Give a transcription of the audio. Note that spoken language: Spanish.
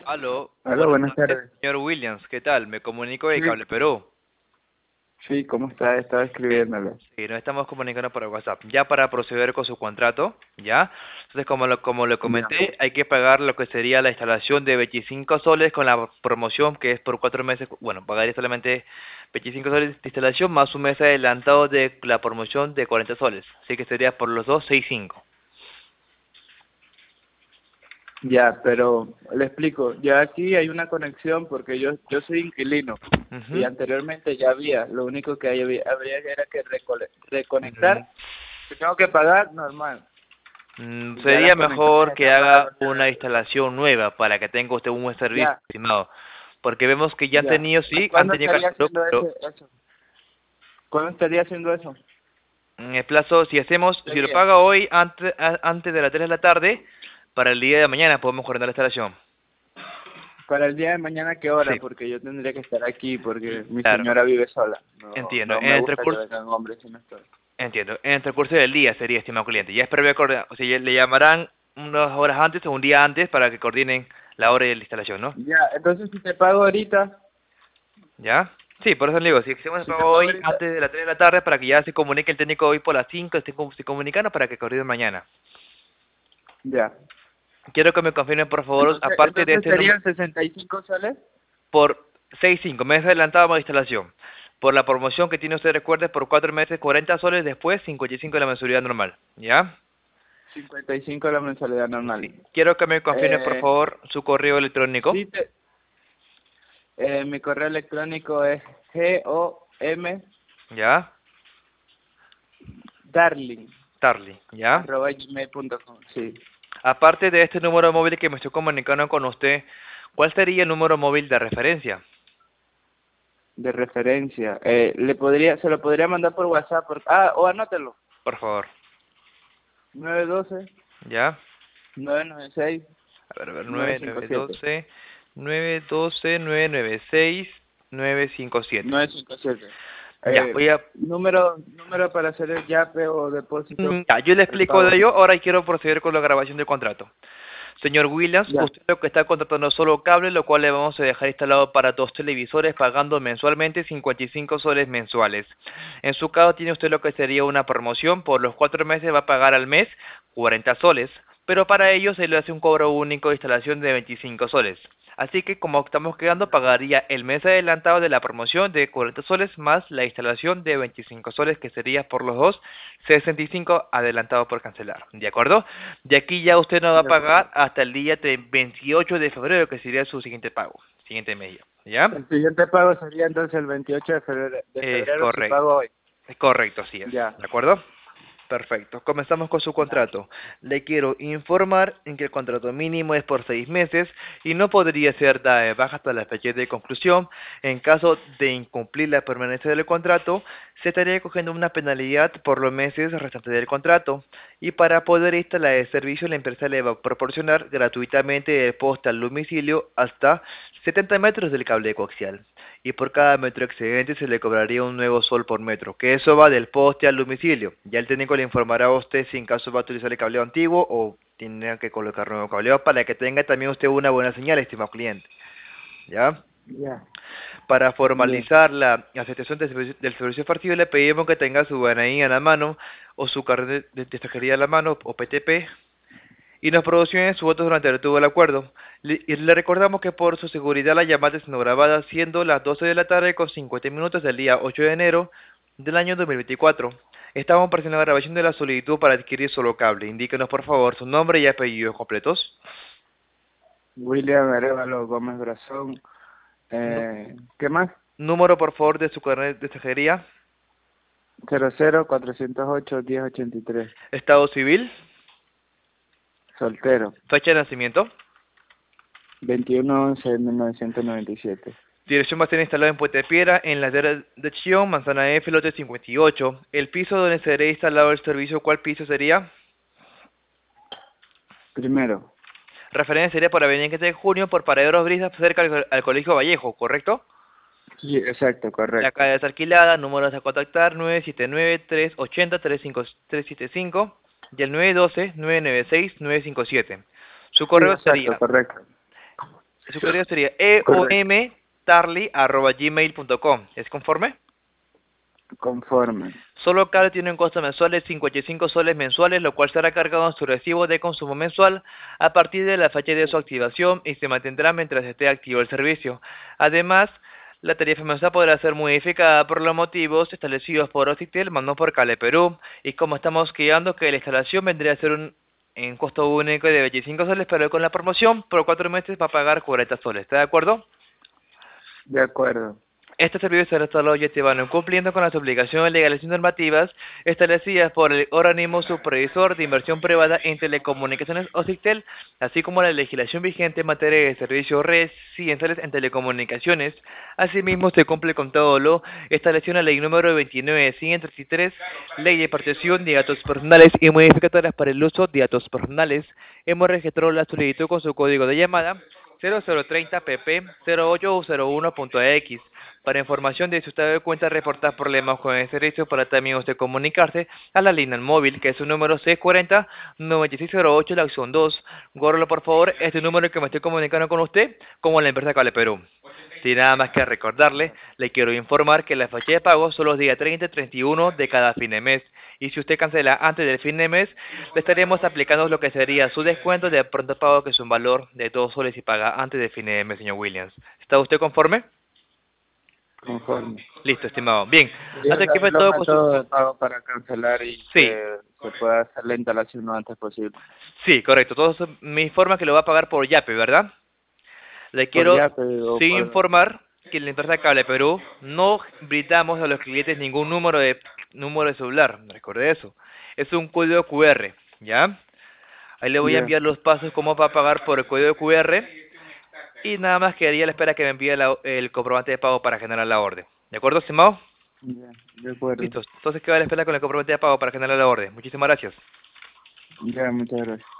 Aló, Hola, buenas buenas noches, tardes. señor Williams. ¿Qué tal? Me comunico de Sí, Cable Perú. sí, ¿cómo está? Estaba escribiéndole. Sí, nos estamos comunicando por WhatsApp. Ya para proceder con su contrato, ¿ya? Entonces, como le Ya. comenté, hay que pagar lo que sería la instalación de 25 soles con la promoción que es por 4 meses. Bueno, pagaría solamente 25 soles de instalación más un mes adelantado de la promoción de 40 soles. Así que sería por los dos 65. Ya, pero le explico. Ya aquí hay una conexión porque yo soy inquilino y Ujú. anteriormente ya había. Lo único que habría que era que Mm, reconectar. Si tengo que pagar, normal. Y ya las Sería conexiones mejor que están haga pagadas una anteriormente. instalación nueva para que tenga usted un buen servicio, Ya, estimado. Porque vemos que ya han ya. tenido, sí, han ¿Cuándo tenido estaría calor, haciendo pero eso? ¿Cuándo estaría haciendo eso? en el plazo, ¿Qué si lo día? paga hoy antes de las 3 de la tarde, para el día de mañana podemos coordinar la instalación. Para el día de mañana, ¿qué hora? Sí, Porque yo tendría que estar aquí porque mi claro, señora vive sola. No, entiendo. no En me el gusta que transcurso, vengan hombres si no estoy. entiendo. En el transcurso del día sería, estimado cliente. Ya es previa coordinación, o sea, ya le llamarán unas horas antes o un día antes para que coordinen la hora de la instalación, ¿no? Ya, entonces si te pago ahorita, ¿Ya? Sí, por eso le digo, si hacemos el si te pago pago hoy ahorita, antes de las 3 de la tarde para que ya se comunique el técnico hoy por las 5 se comunicaron para que coordinen mañana. ya. Quiero que me confirmen, por favor, Entonces, aparte de entonces este número, serían 65 soles. por 6.5 meses adelantado de instalación. Por la promoción que tiene usted, recuerde, por 4 meses 40 soles, después 55 de la mensualidad normal. ¿Ya? 55 la mensualidad normal. Sí. Quiero que me confirme, por Eh, favor, su correo electrónico. sí te, mi correo electrónico es GOM ¿Ya? darling Tarly. ¿Ya? arroba gmail.com. Sí, Aparte de este número móvil que me estoy comunicando con usted, ¿cuál sería el número móvil de referencia? de referencia. Se lo podría mandar por WhatsApp. O anótelo. Por favor. 912 ¿Ya? 996 A ver, 957 912 996 957. 957. Ya, voy a... Número para hacer el yape o depósito, Ya, yo le el explico de pago. ello, ahora quiero proceder con la grabación del contrato. Señor Williams, Ya, usted lo que está contratando es solo cable, lo cual le vamos a dejar instalado para 2 televisores pagando mensualmente 55 soles mensuales. En su caso tiene usted lo que sería una promoción, por los 4 meses va a pagar al mes 40 soles, pero para ello se le hace un cobro único de instalación de 25 soles. Así que como estamos quedando, pagaría el mes adelantado de la promoción de 40 soles más la instalación de 25 soles, que sería por los dos 65 adelantado por cancelar. ¿De acuerdo? De aquí ya usted no va a de acuerdo. pagar hasta el día 28 de febrero, que sería su siguiente pago, siguiente mes. ¿Ya? El siguiente pago sería entonces el 28 de Es febrero si correcto. pago hoy. Es correcto, así es. Ya, ¿De acuerdo? Perfecto. Comenzamos con su ya. contrato. Le quiero informar en que el contrato mínimo es por 6 meses y no podría ser dada de baja hasta la fecha de conclusión. En caso de incumplir la permanencia del contrato, se estaría cogiendo una penalidad por los meses restantes del contrato. Y para poder instalar el servicio, la empresa le va a proporcionar gratuitamente el poste al domicilio hasta 70 metros del cable coaxial y por cada metro excedente se le cobraría un nuevo sol por metro, que eso va del poste al domicilio. Ya el técnico le informará a usted si en caso va a utilizar el cableado antiguo o tiene que colocar nuevo cableado para que tenga también usted una buena señal, estimado cliente. ¿Ya? Ya, Para ya. formalizar la aceptación del servicio partido le pedimos que tenga su DNI a la mano o su carnet de extranjería a la mano o PTP y nos proporcionen sus votos durante el tubo del acuerdo. Y le recordamos que por su seguridad la llamada es no grabada, siendo las 12 de la tarde con 50 minutos del día 8 de enero del año 2024. Estamos presentando la grabación de la solicitud para adquirir solo cable. Indíquenos por favor su nombre y apellidos completos. William Arevalo Gómez Brazón. Nu- ¿Qué más? Número por favor de su carnet de extranjería. 00-408-1083. Estado civil. Soltero. Fecha de nacimiento. 21/11/1997. Dirección va a ser instalada en Puente Piedra, en la dirección Manzana F, lote 58. El piso donde será instalado el servicio, ¿cuál piso sería? Primero. Referencia sería por Avenida 15 de Junio, por Paraderos Brisas, cerca al Colegio Vallejo, ¿correcto? Sí, exacto, La correcto. calle es alquilada, números a contactar 979-380-3575 y el 912-996-957. Su Sí, correo exacto, sería correcto. Su correo sería Correcto. eomtarly@gmail.com. ¿Es conforme? Conforme. Solo cable tiene un costo mensual de 55 soles mensuales, lo cual será cargado en su recibo de consumo mensual a partir de la fecha de su activación y se mantendrá mientras esté activo el servicio. Además, la tarifa mensual podrá ser modificada por los motivos establecidos por Occitel, más no por Cable Perú. Y como estamos quedando que la instalación vendría a ser en costo único de 25 soles, pero con la promoción por 4 meses va a pagar 40 soles. ¿Está de acuerdo? De acuerdo. Este servicio será solo llevando cumpliendo con las obligaciones legales y normativas establecidas por el organismo supervisor de inversión privada en telecomunicaciones OCITEL, así como la legislación vigente en materia de servicios residenciales en telecomunicaciones. Asimismo, se cumple con todo lo establecido en la ley número 29.133, ley de protección de datos personales y modificatorias para el uso de datos personales. Hemos registrado la solicitud con su código de llamada 0030 pp 0801.x. Para información de si usted da cuenta reportar problemas con el servicio, para también usted comunicarse a la línea móvil, que es su número 640-9608, la opción 2. Guárdalo por favor, este número que me estoy comunicando con usted, como la empresa Cable Perú. Sin nada más que recordarle, le quiero informar que la fecha de pago son los días 30 y 31 de cada fin de mes. Y si usted cancela antes del fin de mes, le estaremos aplicando lo que sería su descuento de pronto pago, que es un valor de 2 soles y paga antes del fin de mes, señor Williams. ¿Está usted conforme? Conforme. Listo, estimado. Bien, ¿Quería hasta aquí saber fue los todo con su... métodos de pago para cancelar y Sí, que se pueda hacer la instalación lo antes posible? sí, correcto. Todo eso me informa que lo va a pagar por Yape, ¿verdad? Le Por quiero Yape o sí por... informar que en la empresa Cable Perú no brindamos a los clientes ningún número de celular. Recuerde eso. Es un código QR, ¿ya? Ahí le voy a Ya, enviar los pasos cómo va a pagar por el código QR y nada más quedaría a la espera que me envíe el comprobante de pago para generar la orden. ¿De acuerdo, estimado? ya, de acuerdo. Listo. Entonces queda a la espera con el comprobante de pago para generar la orden. Muchísimas gracias. Ya, muchas gracias.